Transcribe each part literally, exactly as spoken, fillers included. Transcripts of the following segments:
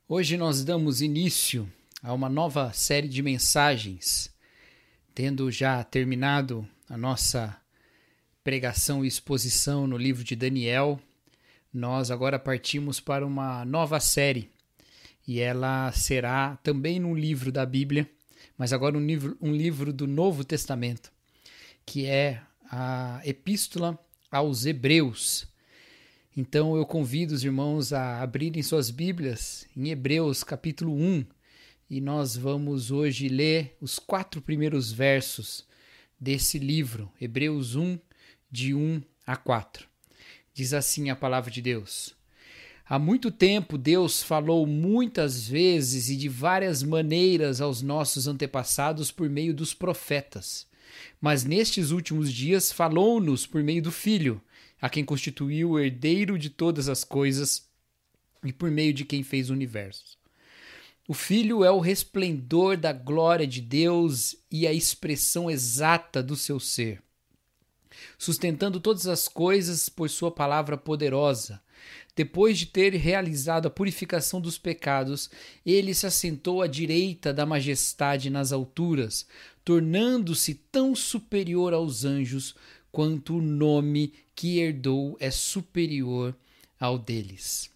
Hoje nós damos início a uma nova série de mensagens, tendo já terminado a nossa pregação e exposição no livro de Daniel. Nós agora partimos para uma nova série e ela será também num livro da Bíblia, mas agora um livro, um livro do Novo Testamento, que é a Epístola aos Hebreus. Então eu convido os irmãos a abrirem suas Bíblias em Hebreus capítulo um e nós vamos hoje ler os quatro primeiros versos desse livro, Hebreus um, de um a quatro. Diz assim a palavra de Deus: Há muito tempo Deus falou muitas vezes e de várias maneiras aos nossos antepassados por meio dos profetas, mas nestes últimos dias falou-nos por meio do Filho, a quem constituiu o herdeiro de todas as coisas e por meio de quem fez o universo. O Filho é o resplendor da glória de Deus e a expressão exata do seu ser, sustentando todas as coisas por sua palavra poderosa. Depois de ter realizado a purificação dos pecados, ele se assentou à direita da majestade nas alturas, tornando-se tão superior aos anjos quanto o nome que herdou é superior ao deles.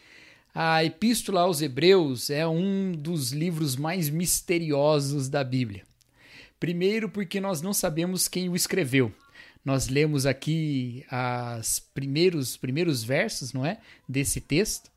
A Epístola aos Hebreus é um dos livros mais misteriosos da Bíblia. Primeiro, porque nós não sabemos quem o escreveu. Nós lemos aqui os primeiros, primeiros versos, não é, desse texto,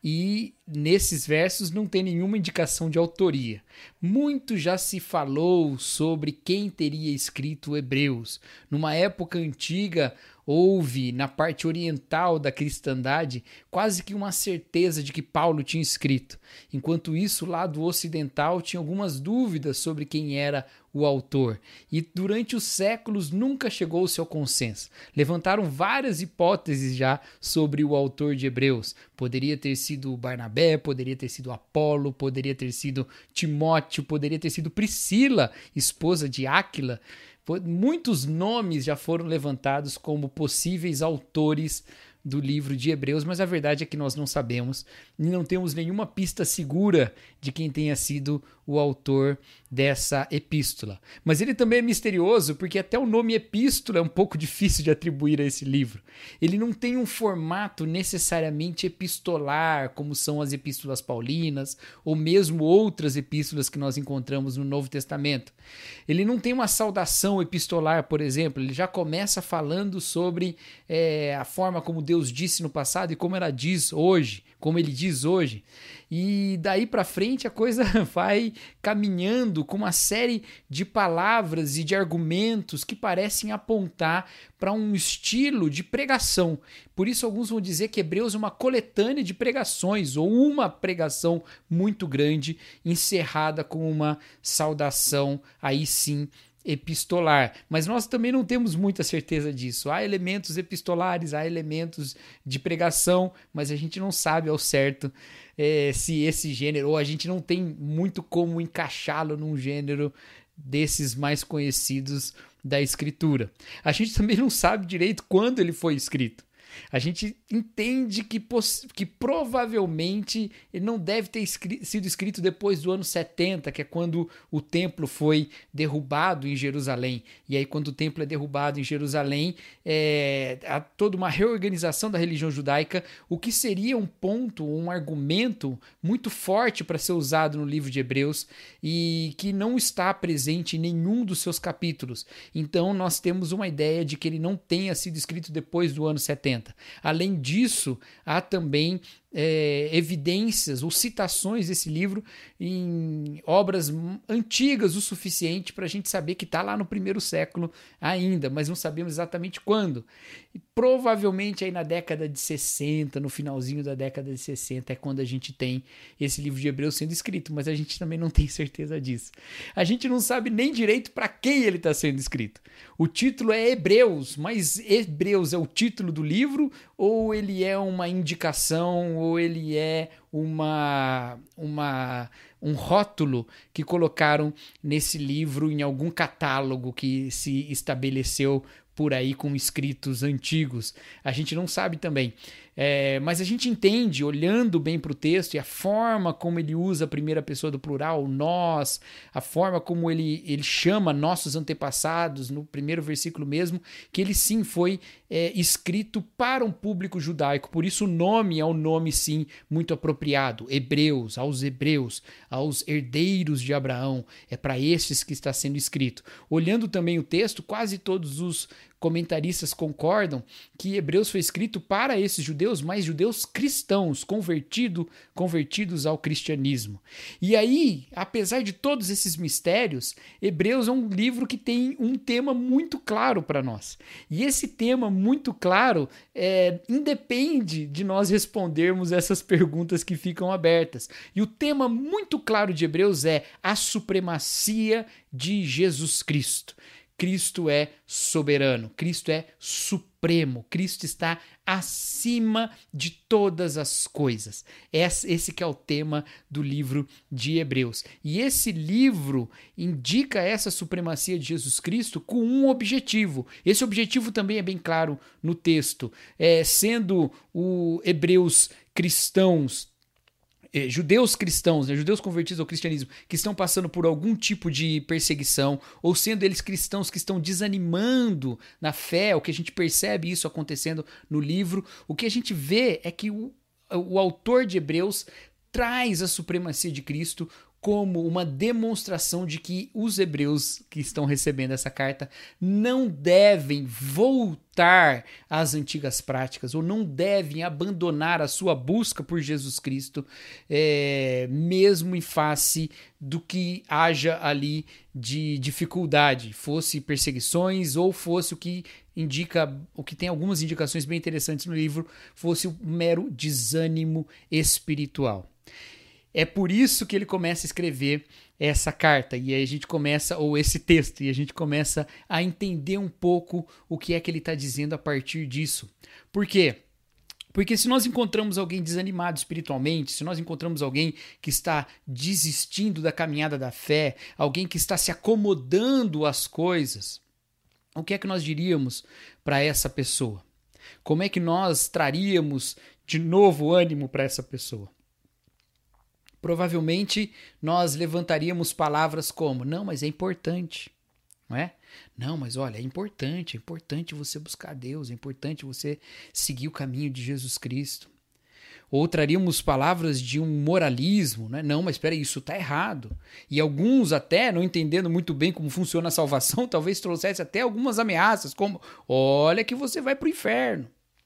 e nesses versos não tem nenhuma indicação de autoria. Muito já se falou sobre quem teria escrito Hebreus. Numa época antiga, houve, na parte oriental da cristandade, quase que uma certeza de que Paulo tinha escrito. Enquanto isso, lá do ocidental, tinha algumas dúvidas sobre quem era o autor. E durante os séculos nunca chegou-se ao consenso. Levantaram várias hipóteses já sobre o autor de Hebreus. Poderia ter sido Barnabé, poderia ter sido Apolo, poderia ter sido Timóteo, poderia ter sido Priscila, esposa de Áquila. Muitos nomes já foram levantados como possíveis autores do livro de Hebreus, mas a verdade é que nós não sabemos e não temos nenhuma pista segura de quem tenha sido o autor dessa epístola. Mas ele também é misterioso porque até o nome epístola é um pouco difícil de atribuir a esse livro. Ele não tem um formato necessariamente epistolar, como são as epístolas paulinas ou mesmo outras epístolas que nós encontramos no Novo Testamento. Ele não tem uma saudação epistolar, por exemplo. Ele já começa falando sobre é, a forma como Deus disse no passado e como ela diz hoje, como ele diz hoje. E daí para frente a coisa vai caminhando com uma série de palavras e de argumentos que parecem apontar para um estilo de pregação. Por isso alguns vão dizer que Hebreus é uma coletânea de pregações ou uma pregação muito grande encerrada com uma saudação aí sim epistolar, mas nós também não temos muita certeza disso. Há elementos epistolares, há elementos de pregação, mas a gente não sabe ao certo é, se esse gênero, ou a gente não tem muito como encaixá-lo num gênero desses mais conhecidos da Escritura. A gente também não sabe direito quando ele foi escrito. A gente entende que, que provavelmente ele não deve ter escrito, sido escrito depois do ano setenta, que é quando o templo foi derrubado em Jerusalém. E aí, quando o templo é derrubado em Jerusalém, é, há toda uma reorganização da religião judaica, o que seria um ponto, um argumento muito forte para ser usado no livro de Hebreus e que não está presente em nenhum dos seus capítulos. Então, nós temos uma ideia de que ele não tenha sido escrito depois do ano setenta. Além disso, há também é, evidências ou citações desse livro em obras antigas o suficiente para a gente saber que está lá no primeiro século ainda, mas não sabemos exatamente quando. E provavelmente aí na década de sessenta, no finalzinho da década de sessenta, é quando a gente tem esse livro de Hebreus sendo escrito, mas a gente também não tem certeza disso. A gente não sabe nem direito para quem ele está sendo escrito. O título é Hebreus, mas Hebreus é o título do livro ou ele é uma indicação ou ele é uma, uma, um rótulo que colocaram nesse livro em algum catálogo que se estabeleceu por aí com escritos antigos. A gente não sabe também. É, mas a gente entende, olhando bem para o texto e a forma como ele usa a primeira pessoa do plural, nós, a forma como ele, ele chama nossos antepassados, no primeiro versículo mesmo, que ele sim foi é, escrito para um público judaico. Por isso o nome é um nome sim muito apropriado. Hebreus, aos hebreus, aos herdeiros de Abraão. É para estes que está sendo escrito. Olhando também o texto, quase todos os comentaristas concordam que Hebreus foi escrito para esses judeus, mas judeus cristãos, convertido, convertidos ao cristianismo. E aí, apesar de todos esses mistérios, Hebreus é um livro que tem um tema muito claro para nós. E esse tema muito claro é, independe de nós respondermos essas perguntas que ficam abertas. E o tema muito claro de Hebreus é a supremacia de Jesus Cristo. Cristo é soberano, Cristo é supremo, Cristo está acima de todas as coisas. Esse que é o tema do livro de Hebreus. E esse livro indica essa supremacia de Jesus Cristo com um objetivo. Esse objetivo também é bem claro no texto, é, sendo o Hebreus cristãos, Eh, judeus cristãos, né, judeus convertidos ao cristianismo, que estão passando por algum tipo de perseguição, ou sendo eles cristãos que estão desanimando na fé, o que a gente percebe isso acontecendo no livro, o que a gente vê é que o, o autor de Hebreus traz a supremacia de Cristo como uma demonstração de que os hebreus que estão recebendo essa carta não devem voltar às antigas práticas ou não devem abandonar a sua busca por Jesus Cristo, é, mesmo em face do que haja ali de dificuldade, fosse perseguições ou fosse o que indica, o que tem algumas indicações bem interessantes no livro, fosse o mero desânimo espiritual. É por isso que ele começa a escrever essa carta, e aí a gente começa, ou esse texto, e a gente começa a entender um pouco o que é que ele está dizendo a partir disso. Por quê? Porque se nós encontramos alguém desanimado espiritualmente, se nós encontramos alguém que está desistindo da caminhada da fé, alguém que está se acomodando às coisas, o que é que nós diríamos para essa pessoa? Como é que nós traríamos de novo ânimo para essa pessoa? Provavelmente nós levantaríamos palavras como, não, mas é importante, não é? Não, mas olha, é importante, é importante você buscar Deus, é importante você seguir o caminho de Jesus Cristo. Ou traríamos palavras de um moralismo, né? Não, mas espera aí, isso está errado. E alguns até, não entendendo muito bem como funciona a salvação, talvez trouxesse até algumas ameaças, como, olha que você vai para o inferno.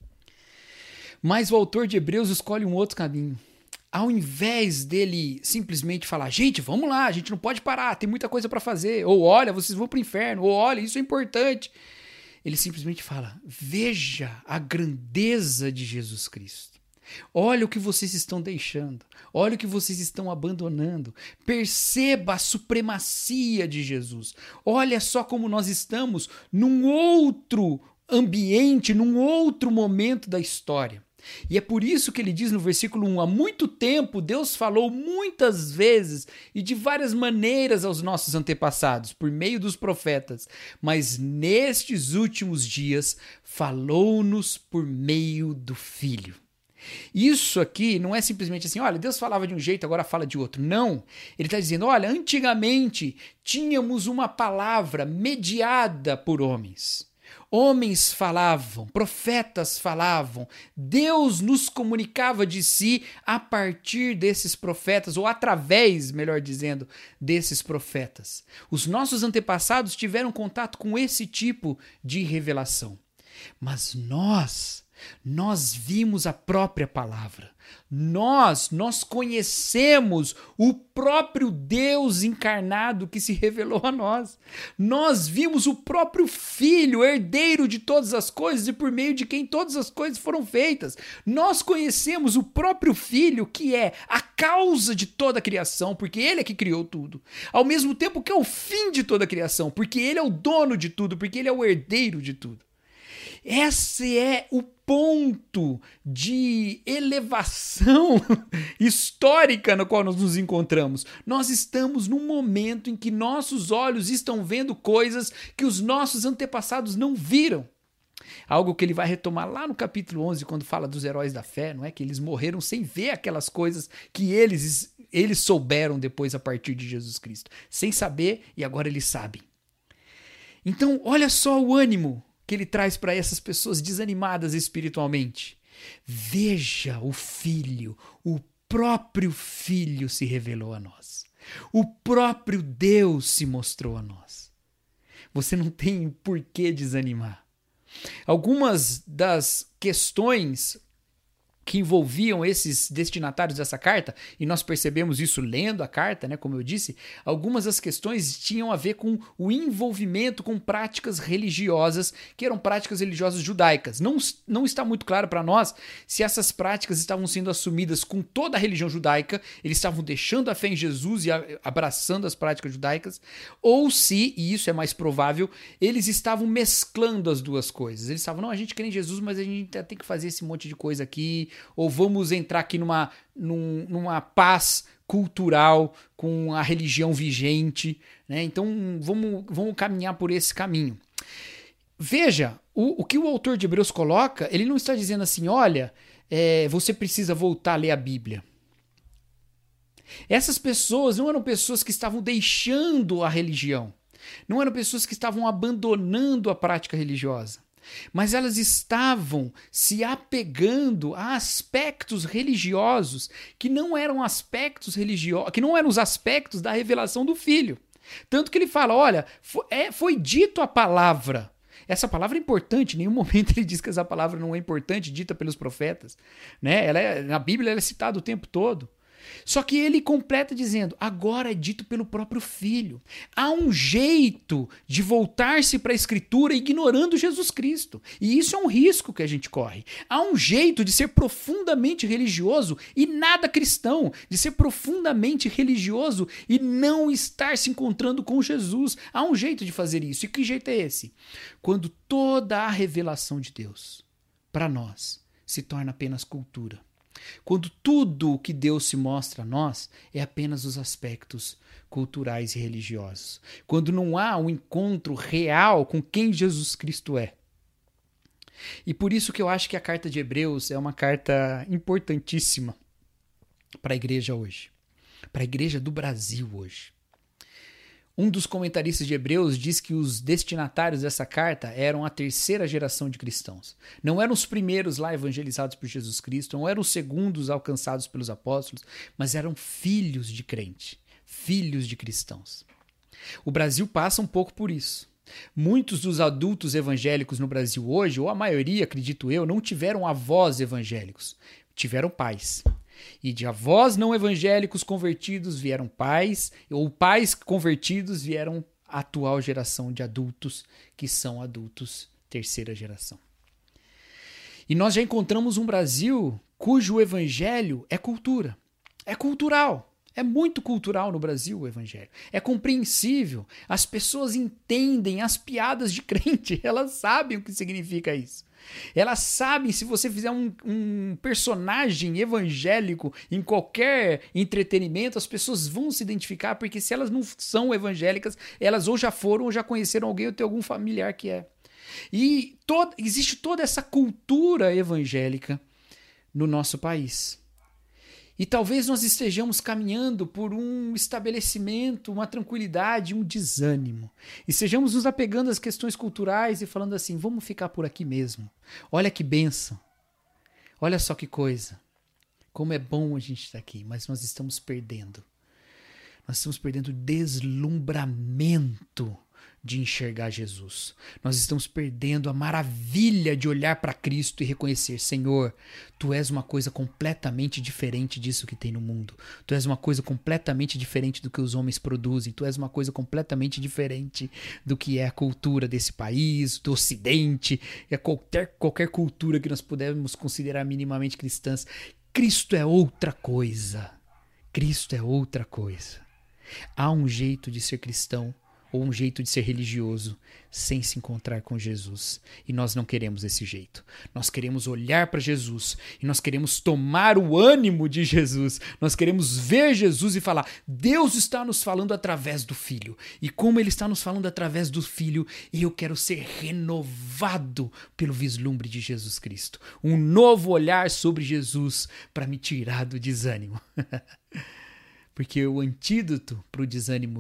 Mas o autor de Hebreus escolhe um outro caminho. Ao invés dele simplesmente falar, gente, vamos lá, a gente não pode parar, tem muita coisa para fazer, ou olha, vocês vão para o inferno, ou olha, isso é importante. Ele simplesmente fala, veja a grandeza de Jesus Cristo. Olha o que vocês estão deixando, olha o que vocês estão abandonando, perceba a supremacia de Jesus. Olha só como nós estamos num outro ambiente, num outro momento da história. E é por isso que ele diz no versículo um, há muito tempo Deus falou muitas vezes e de várias maneiras aos nossos antepassados, por meio dos profetas, mas nestes últimos dias falou-nos por meio do Filho. Isso aqui não é simplesmente assim, olha, Deus falava de um jeito, agora fala de outro. Não, ele está dizendo, olha, antigamente tínhamos uma palavra mediada por homens. Homens falavam, profetas falavam, Deus nos comunicava de si a partir desses profetas, ou através, melhor dizendo, desses profetas. Os nossos antepassados tiveram contato com esse tipo de revelação. Mas nós, nós vimos a própria palavra. Nós, nós conhecemos o próprio Deus encarnado que se revelou a nós. Nós vimos o próprio Filho, herdeiro de todas as coisas e por meio de quem todas as coisas foram feitas. Nós conhecemos o próprio Filho, que é a causa de toda a criação, porque ele é que criou tudo. Ao mesmo tempo que é o fim de toda a criação, porque ele é o dono de tudo, porque ele é o herdeiro de tudo. Esse é o ponto de elevação histórica no qual nós nos encontramos. Nós estamos num momento em que nossos olhos estão vendo coisas que os nossos antepassados não viram. Algo que ele vai retomar lá no capítulo onze, quando fala dos heróis da fé, não é? Que eles morreram sem ver aquelas coisas que eles, eles souberam depois a partir de Jesus Cristo. Sem saber, e agora eles sabem. Então, olha só o ânimo que ele traz para essas pessoas desanimadas espiritualmente. Veja o Filho, o próprio Filho se revelou a nós. O próprio Deus se mostrou a nós. Você não tem por que desanimar. Algumas das questões que envolviam esses destinatários dessa carta, e nós percebemos isso lendo a carta, né, como eu disse, algumas das questões tinham a ver com o envolvimento com práticas religiosas, que eram práticas religiosas judaicas. Não, não está muito claro para nós se essas práticas estavam sendo assumidas com toda a religião judaica, eles estavam deixando a fé em Jesus e abraçando as práticas judaicas, ou se, e isso é mais provável, eles estavam mesclando as duas coisas. Eles estavam, não, a gente crê em Jesus, mas a gente tem que fazer esse monte de coisa aqui, ou vamos entrar aqui numa, num, numa paz cultural com a religião vigente, né? Então vamos, vamos caminhar por esse caminho. Veja, o, o que o autor de Hebreus coloca, ele não está dizendo assim, olha, é, você precisa voltar a ler a Bíblia. Essas pessoas não eram pessoas que estavam deixando a religião, não eram pessoas que estavam abandonando a prática religiosa. Mas elas estavam se apegando a aspectos religiosos que não eram aspectos religiosos, que não eram os aspectos da revelação do Filho. Tanto que ele fala, olha, foi, é, foi dito a palavra. Essa palavra é importante, em nenhum momento ele diz que essa palavra não é importante, dita pelos profetas, né? Ela é, na Bíblia ela é citada o tempo todo. Só que ele completa dizendo, agora é dito pelo próprio Filho. Há um jeito de voltar-se para a Escritura ignorando Jesus Cristo. E isso é um risco que a gente corre. Há um jeito de ser profundamente religioso e nada cristão. De ser profundamente religioso e não estar se encontrando com Jesus. Há um jeito de fazer isso. E que jeito é esse? Quando toda a revelação de Deus para nós se torna apenas cultura. Quando tudo o que Deus se mostra a nós é apenas os aspectos culturais e religiosos. Quando não há um encontro real com quem Jesus Cristo é. E por isso que eu acho que a carta de Hebreus é uma carta importantíssima para a igreja hoje. Para a igreja do Brasil hoje. Um dos comentaristas de Hebreus diz que os destinatários dessa carta eram a terceira geração de cristãos. Não eram os primeiros lá evangelizados por Jesus Cristo, não eram os segundos alcançados pelos apóstolos, mas eram filhos de crente, filhos de cristãos. O Brasil passa um pouco por isso. Muitos dos adultos evangélicos no Brasil hoje, ou a maioria, acredito eu, não tiveram avós evangélicos, tiveram pais. E de avós não evangélicos convertidos vieram pais, ou pais convertidos vieram a atual geração de adultos, que são adultos terceira geração. E nós já encontramos um Brasil cujo evangelho é cultura, é cultural. É muito cultural no Brasil o evangelho. É compreensível. As pessoas entendem as piadas de crente. Elas sabem o que significa isso. Elas sabem, se você fizer um, um personagem evangélico em qualquer entretenimento, as pessoas vão se identificar, porque se elas não são evangélicas, elas ou já foram ou já conheceram alguém ou tem algum familiar que é. E todo, existe toda essa cultura evangélica no nosso país. E talvez nós estejamos caminhando por um estabelecimento, uma tranquilidade, um desânimo. E estejamos nos apegando às questões culturais e falando assim, vamos ficar por aqui mesmo. Olha que bênção. Olha só que coisa. Como é bom a gente estar aqui, mas nós estamos perdendo. Nós estamos perdendo o deslumbramento de enxergar Jesus. Nós estamos perdendo a maravilha de olhar para Cristo e reconhecer, Senhor, Tu és uma coisa completamente diferente disso que tem no mundo. Tu és uma coisa completamente diferente do que os homens produzem. Tu és uma coisa completamente diferente do que é a cultura desse país, do Ocidente, é qualquer, qualquer cultura que nós pudermos considerar minimamente cristãs. Cristo é outra coisa. Cristo é outra coisa. Há um jeito de ser cristão ou um jeito de ser religioso sem se encontrar com Jesus. E nós não queremos esse jeito. Nós queremos olhar para Jesus e nós queremos tomar o ânimo de Jesus. Nós queremos ver Jesus e falar: Deus está nos falando através do Filho. E como Ele está nos falando através do Filho, eu quero ser renovado pelo vislumbre de Jesus Cristo. Um novo olhar sobre Jesus para me tirar do desânimo. Porque o antídoto para o desânimo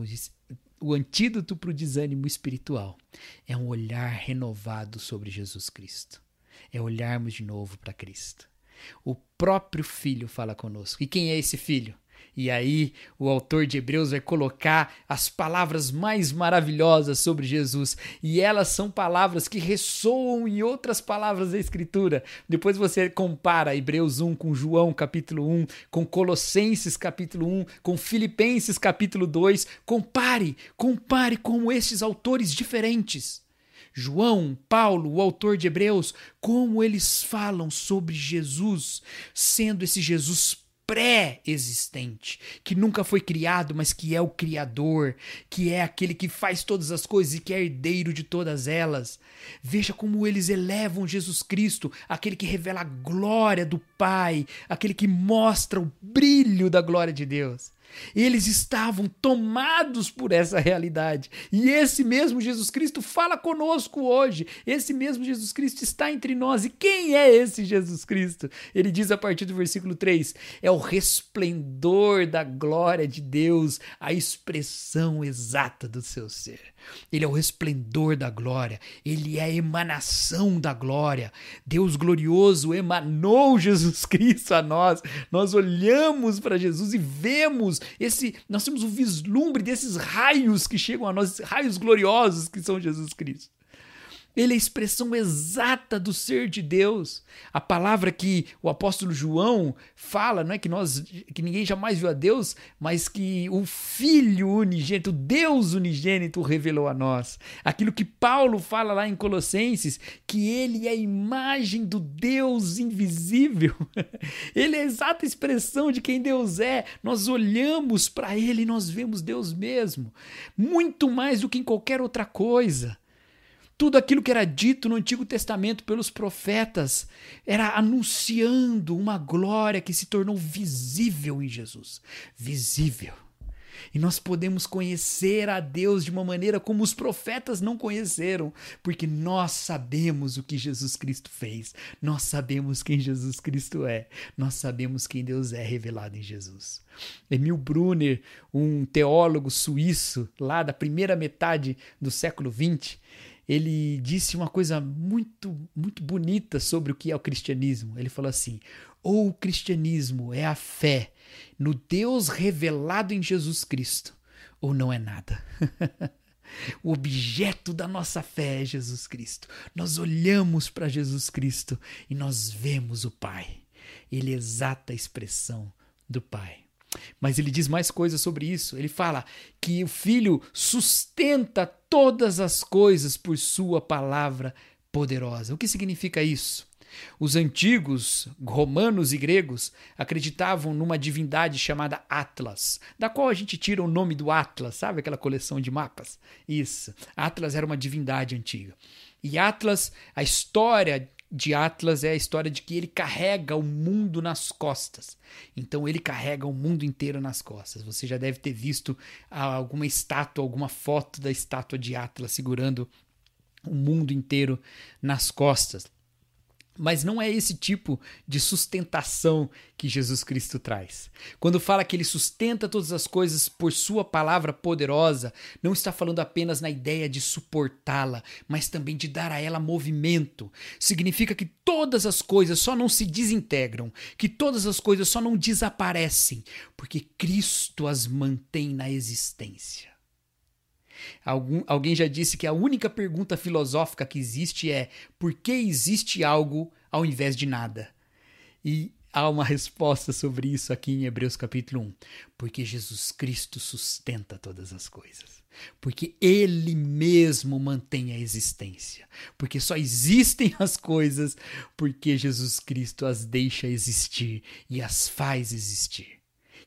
O antídoto para o desânimo espiritual é um olhar renovado sobre Jesus Cristo. É olharmos de novo para Cristo. O próprio Filho fala conosco. E quem é esse Filho? E aí o autor de Hebreus vai colocar as palavras mais maravilhosas sobre Jesus. E elas são palavras que ressoam em outras palavras da Escritura. Depois você compara Hebreus um com João capítulo um, com Colossenses capítulo um, com Filipenses capítulo dois. Compare, compare como estes autores diferentes. João, Paulo, o autor de Hebreus, como eles falam sobre Jesus, sendo esse Jesus pré-existente, que nunca foi criado, mas que é o Criador, que é aquele que faz todas as coisas e que é herdeiro de todas elas. Veja como eles elevam Jesus Cristo, aquele que revela a glória do Pai, aquele que mostra o brilho da glória de Deus. Eles estavam tomados por essa realidade. E esse mesmo Jesus Cristo fala conosco hoje. Esse mesmo Jesus Cristo está entre nós. E quem é esse Jesus Cristo? Ele diz a partir do versículo três: é o resplendor da glória de Deus, a expressão exata do seu ser. Ele é o resplendor da glória. Ele é a emanação da glória. Deus glorioso emanou Jesus Cristo a nós. Nós olhamos para Jesus e vemos esse, nós temos o vislumbre desses raios que chegam a nós, raios gloriosos que são Jesus Cristo. Ele é a expressão exata do ser de Deus. A palavra que o apóstolo João fala, não é que nós, que ninguém jamais viu a Deus, mas que o Filho unigênito, Deus unigênito revelou a nós. Aquilo que Paulo fala lá em Colossenses, que ele é a imagem do Deus invisível. Ele é a exata expressão de quem Deus é. Nós olhamos para ele e nós vemos Deus mesmo. Muito mais do que em qualquer outra coisa. Tudo aquilo que era dito no Antigo Testamento pelos profetas era anunciando uma glória que se tornou visível em Jesus. Visível. E nós podemos conhecer a Deus de uma maneira como os profetas não conheceram, porque nós sabemos o que Jesus Cristo fez. Nós sabemos quem Jesus Cristo é. Nós sabemos quem Deus é revelado em Jesus. Emil Brunner, um teólogo suíço lá da primeira metade do século vinte, ele disse uma coisa muito, muito bonita sobre o que é o cristianismo. Ele falou assim: ou o cristianismo é a fé no Deus revelado em Jesus Cristo, ou não é nada. O objeto da nossa fé é Jesus Cristo. Nós olhamos para Jesus Cristo e nós vemos o Pai. Ele é a exata expressão do Pai. Mas ele diz mais coisas sobre isso. Ele fala que o Filho sustenta todas as coisas por sua palavra poderosa. O que significa isso? Os antigos romanos e gregos acreditavam numa divindade chamada Atlas, da qual a gente tira o nome do Atlas, sabe aquela coleção de mapas? Isso. Atlas era uma divindade antiga. E Atlas, a história de Atlas é a história de que ele carrega o mundo nas costas. Então ele carrega o mundo inteiro nas costas. Você já deve ter visto alguma estátua, alguma foto da estátua de Atlas segurando o mundo inteiro nas costas. Mas não é esse tipo de sustentação que Jesus Cristo traz. Quando fala que ele sustenta todas as coisas por sua palavra poderosa, não está falando apenas na ideia de suportá-la, mas também de dar a ela movimento. Significa que todas as coisas só não se desintegram, que todas as coisas só não desaparecem, porque Cristo as mantém na existência. Algum, alguém já disse que a única pergunta filosófica que existe é: por que existe algo ao invés de nada? E há uma resposta sobre isso aqui em Hebreus capítulo um. Porque Jesus Cristo sustenta todas as coisas. Porque Ele mesmo mantém a existência. Porque só existem as coisas porque Jesus Cristo as deixa existir e as faz existir.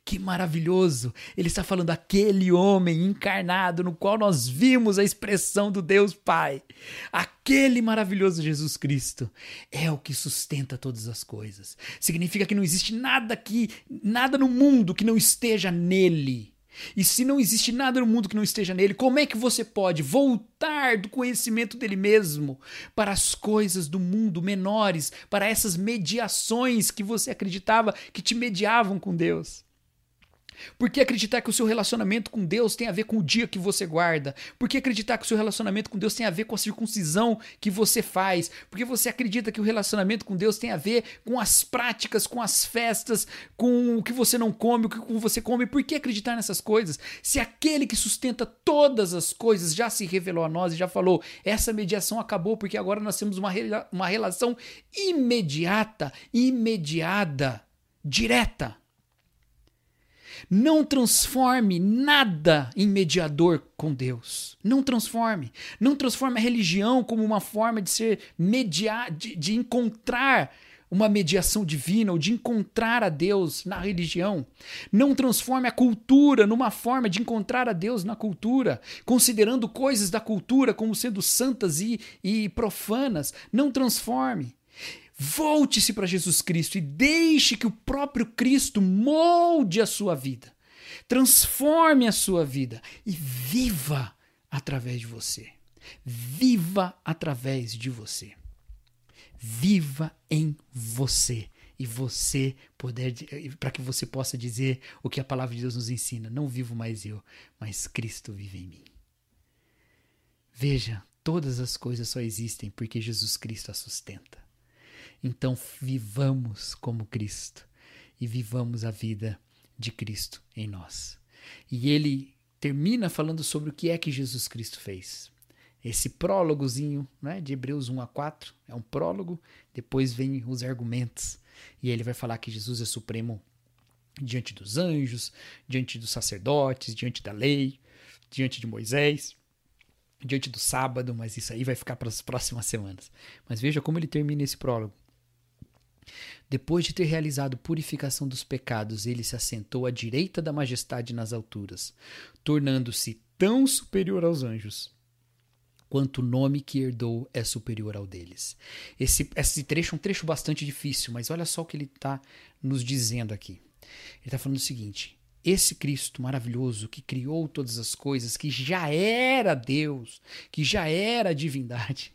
Que maravilhoso! Ele está falando aquele homem encarnado no qual nós vimos a expressão do Deus Pai. Aquele maravilhoso Jesus Cristo é o que sustenta todas as coisas. Significa que não existe nada aqui, nada no mundo que não esteja nele. E se não existe nada no mundo que não esteja nele, como é que você pode voltar do conhecimento dele mesmo para as coisas do mundo menores, para essas mediações que você acreditava que te mediavam com Deus? Por que acreditar que o seu relacionamento com Deus tem a ver com o dia que você guarda? Por que acreditar que o seu relacionamento com Deus tem a ver com a circuncisão que você faz? Por que você acredita que o relacionamento com Deus tem a ver com as práticas, com as festas, com o que você não come, o que você come? Por que acreditar nessas coisas? Se aquele que sustenta todas as coisas já se revelou a nós e já falou, essa mediação acabou porque agora nós temos uma, rela- uma relação imediata, imediada, direta. Não transforme nada em mediador com Deus. Não transforme. Não transforme a religião como uma forma de ser mediar, de, de encontrar uma mediação divina ou de encontrar a Deus na religião. Não transforme a cultura numa forma de encontrar a Deus na cultura, considerando coisas da cultura como sendo santas e, e profanas. Não transforme. Volte-se para Jesus Cristo e deixe que o próprio Cristo molde a sua vida. Transforme a sua vida e viva através de você. Viva através de você. Viva em você. E você poder, para que você possa dizer o que a palavra de Deus nos ensina. Não vivo mais eu, mas Cristo vive em mim. Veja, todas as coisas só existem porque Jesus Cristo as sustenta. Então vivamos como Cristo e vivamos a vida de Cristo em nós. E ele termina falando sobre o que é que Jesus Cristo fez. Esse prólogozinho, né, de Hebreus um a quatro é um prólogo, depois vem os argumentos. E ele vai falar que Jesus é supremo diante dos anjos, diante dos sacerdotes, diante da lei, diante de Moisés, diante do sábado, mas isso aí vai ficar para as próximas semanas. Mas veja como ele termina esse prólogo. Depois de ter realizado purificação dos pecados, ele se assentou à direita da majestade nas alturas, tornando-se tão superior aos anjos, quanto o nome que herdou é superior ao deles. Esse, esse trecho é um trecho bastante difícil, mas olha só o que ele está nos dizendo aqui. Ele está falando o seguinte, esse Cristo maravilhoso que criou todas as coisas, que já era Deus, que já era a divindade,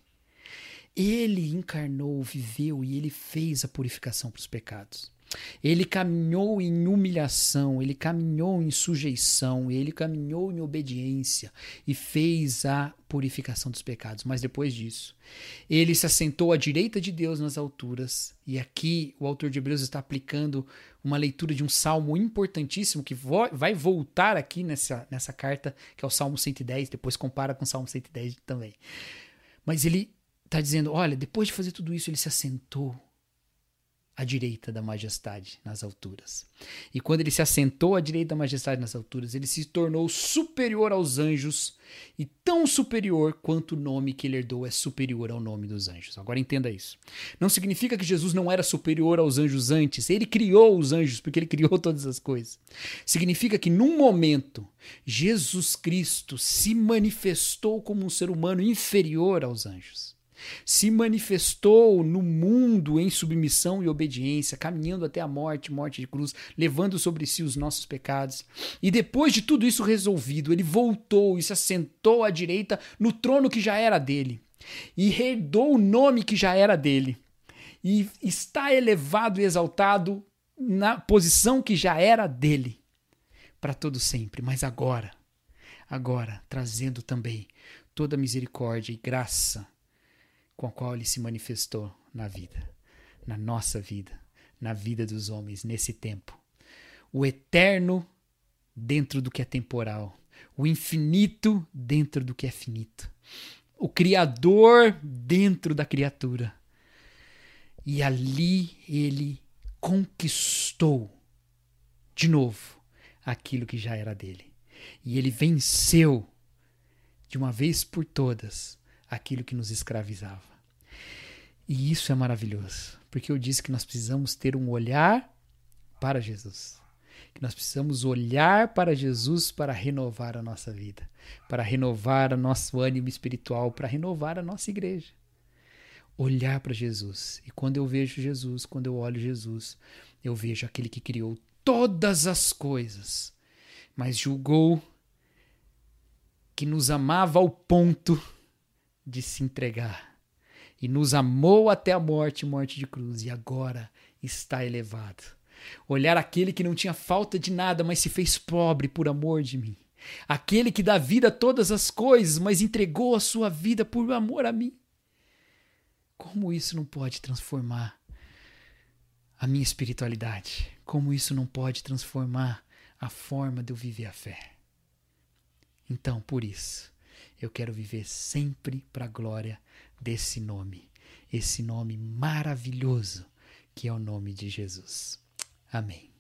ele encarnou, viveu e ele fez a purificação para os pecados. Ele caminhou em humilhação, ele caminhou em sujeição, ele caminhou em obediência e fez a purificação dos pecados. Mas depois disso, ele se assentou à direita de Deus nas alturas. E aqui o autor de Hebreus está aplicando uma leitura de um salmo importantíssimo que vai voltar aqui nessa, nessa carta, que é o Salmo cento e dez, depois compara com o Salmo cento e dez também. Mas ele está dizendo, olha, depois de fazer tudo isso, ele se assentou à direita da majestade nas alturas. E quando ele se assentou à direita da majestade nas alturas, ele se tornou superior aos anjos e tão superior quanto o nome que ele herdou é superior ao nome dos anjos. Agora entenda isso. Não significa que Jesus não era superior aos anjos antes. Ele criou os anjos porque ele criou todas as coisas. Significa que num momento, Jesus Cristo se manifestou como um ser humano inferior aos anjos. Se manifestou no mundo em submissão e obediência, caminhando até a morte, morte de cruz, levando sobre si os nossos pecados. E depois de tudo isso resolvido, ele voltou e se assentou à direita no trono que já era dele. E herdou o nome que já era dele. E está elevado e exaltado na posição que já era dele. Para todo sempre. Mas agora, agora, trazendo também toda a misericórdia e graça com a qual ele se manifestou na vida, na nossa vida, na vida dos homens, nesse tempo. O eterno dentro do que é temporal, o infinito dentro do que é finito, o Criador dentro da criatura. E ali ele conquistou de novo aquilo que já era dele. E ele venceu de uma vez por todas aquilo que nos escravizava. E isso é maravilhoso, porque eu disse que nós precisamos ter um olhar para Jesus. que nós precisamos olhar para Jesus para renovar a nossa vida, para renovar o nosso ânimo espiritual, para renovar a nossa igreja. Olhar para Jesus. E quando eu vejo Jesus, quando eu olho Jesus, eu vejo aquele que criou todas as coisas, mas julgou, que nos amava ao ponto de se entregar. E nos amou até a morte, morte de cruz, e agora está elevado. Olhar aquele que não tinha falta de nada, mas se fez pobre por amor de mim. Aquele que dá vida a todas as coisas, mas entregou a sua vida por amor a mim. Como isso não pode transformar a minha espiritualidade? Como isso não pode transformar a forma de eu viver a fé? Então, por isso, eu quero viver sempre para a glória desse nome, esse nome maravilhoso que é o nome de Jesus. Amém.